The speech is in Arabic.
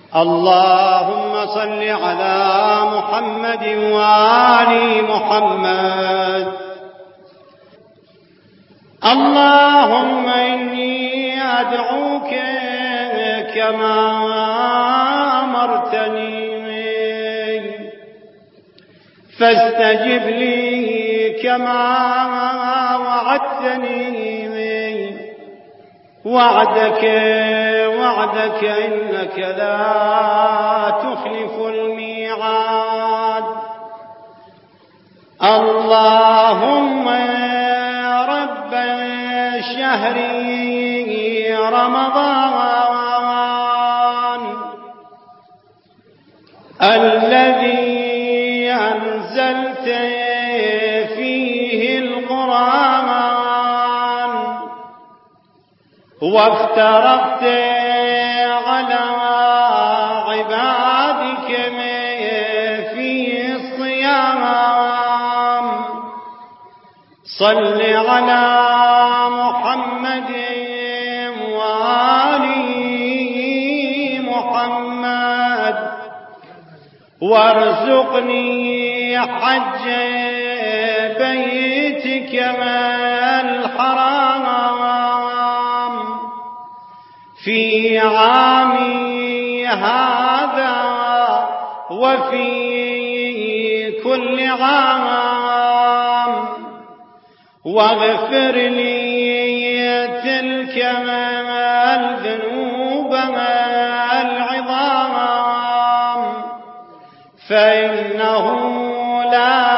اللهم صل على محمد وآل محمد. اللهم إني أدعوك كما أمرتني فاستجب لي كما وعدتني وعدك إنك لا تخلف الميعاد. اللهم رب شهر رمضان الذي أنزلت فيه القرآن وافترضت على عبادك فيه الصيام، صل على محمد وآل محمد وارزقني حج بيتك الحرام في عامي هذا وفي كل عام، واغفر لي تلك الذنوب العظام، فإنه لا